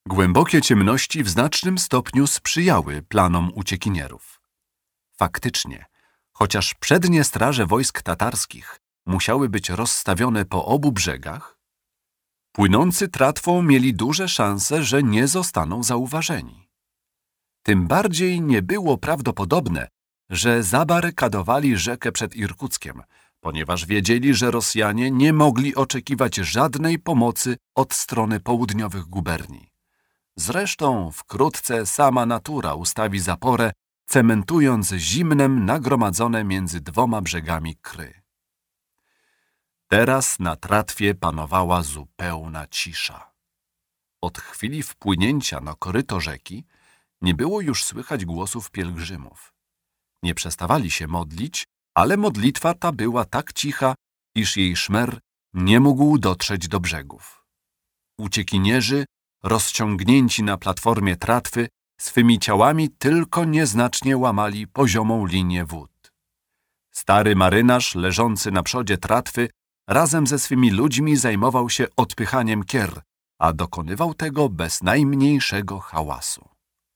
Głębokie ciemności w znacznym stopniu sprzyjały planom uciekinierów. Faktycznie, chociaż przednie straże wojsk tatarskich musiały być rozstawione po obu brzegach, płynący tratwą mieli duże szanse, że nie zostaną zauważeni. Tym bardziej nie było prawdopodobne, że zabarykadowali rzekę przed Irkuckiem, ponieważ wiedzieli, że Rosjanie nie mogli oczekiwać żadnej pomocy od strony południowych guberni. Zresztą wkrótce sama natura ustawi zaporę, cementując zimnem nagromadzone między dwoma brzegami Kry. Teraz na tratwie panowała zupełna cisza. Od chwili wpłynięcia na koryto rzeki nie było już słychać głosów pielgrzymów. Nie przestawali się modlić, ale modlitwa ta była tak cicha, iż jej szmer nie mógł dotrzeć do brzegów. Uciekinierzy, rozciągnięci na platformie tratwy, swymi ciałami tylko nieznacznie łamali poziomą linię wód. Stary marynarz, leżący na przodzie tratwy, razem ze swymi ludźmi zajmował się odpychaniem kier, a dokonywał tego bez najmniejszego hałasu.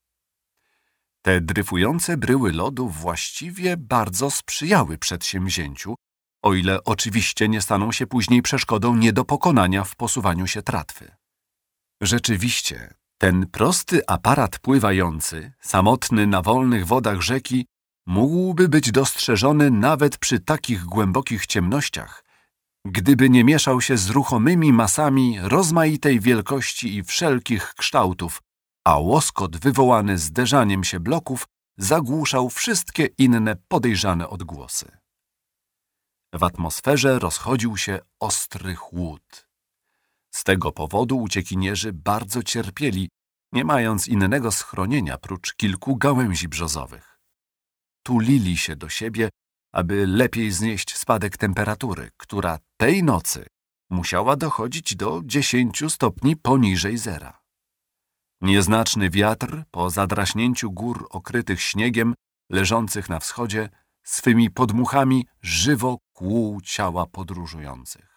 Te dryfujące bryły lodu właściwie bardzo sprzyjały przedsięwzięciu, o ile oczywiście nie staną się później przeszkodą nie do pokonania w posuwaniu się tratwy. Rzeczywiście, ten prosty aparat pływający, samotny na wolnych wodach rzeki, mógłby być dostrzeżony nawet przy takich głębokich ciemnościach, gdyby nie mieszał się z ruchomymi masami rozmaitej wielkości i wszelkich kształtów, a łoskot wywołany zderzaniem się bloków zagłuszał wszystkie inne podejrzane odgłosy. W atmosferze rozchodził się ostry chłód. Z tego powodu uciekinierzy bardzo cierpieli, nie mając innego schronienia prócz kilku gałęzi brzozowych. Tulili się do siebie, aby lepiej znieść spadek temperatury, która tej nocy musiała dochodzić do 10 stopni poniżej zera. Nieznaczny wiatr, po zadraśnięciu gór okrytych śniegiem, leżących na wschodzie, swymi podmuchami żywo kłuł ciała podróżujących.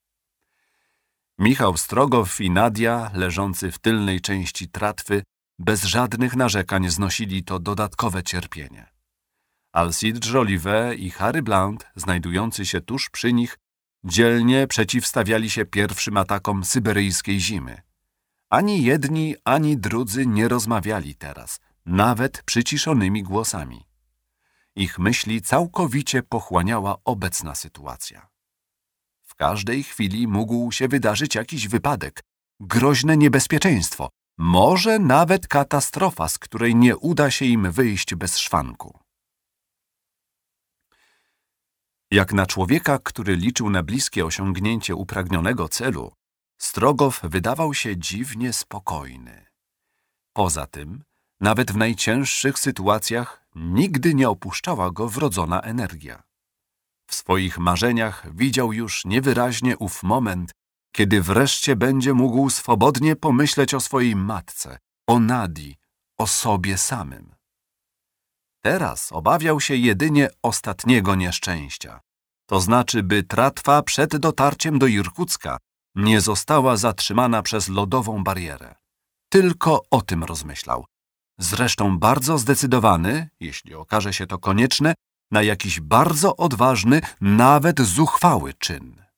Michał Strogow i Nadia, leżący w tylnej części tratwy, bez żadnych narzekań znosili to dodatkowe cierpienie. Alcide Jolivet i Harry Blount, znajdujący się tuż przy nich, dzielnie przeciwstawiali się pierwszym atakom syberyjskiej zimy. Ani jedni, ani drudzy nie rozmawiali teraz, nawet przyciszonymi głosami. Ich myśli całkowicie pochłaniała obecna sytuacja. W każdej chwili mógł się wydarzyć jakiś wypadek, groźne niebezpieczeństwo, może nawet katastrofa, z której nie uda się im wyjść bez szwanku. Jak na człowieka, który liczył na bliskie osiągnięcie upragnionego celu, Strogow wydawał się dziwnie spokojny. Poza tym, nawet w najcięższych sytuacjach nigdy nie opuszczała go wrodzona energia. W swoich marzeniach widział już niewyraźnie ów moment, kiedy wreszcie będzie mógł swobodnie pomyśleć o swojej matce, o Nadii, o sobie samym. Teraz obawiał się jedynie ostatniego nieszczęścia, to znaczy, by tratwa przed dotarciem do Irkucka nie została zatrzymana przez lodową barierę. Tylko o tym rozmyślał. Zresztą bardzo zdecydowany, jeśli okaże się to konieczne, na jakiś bardzo odważny, nawet zuchwały czyn.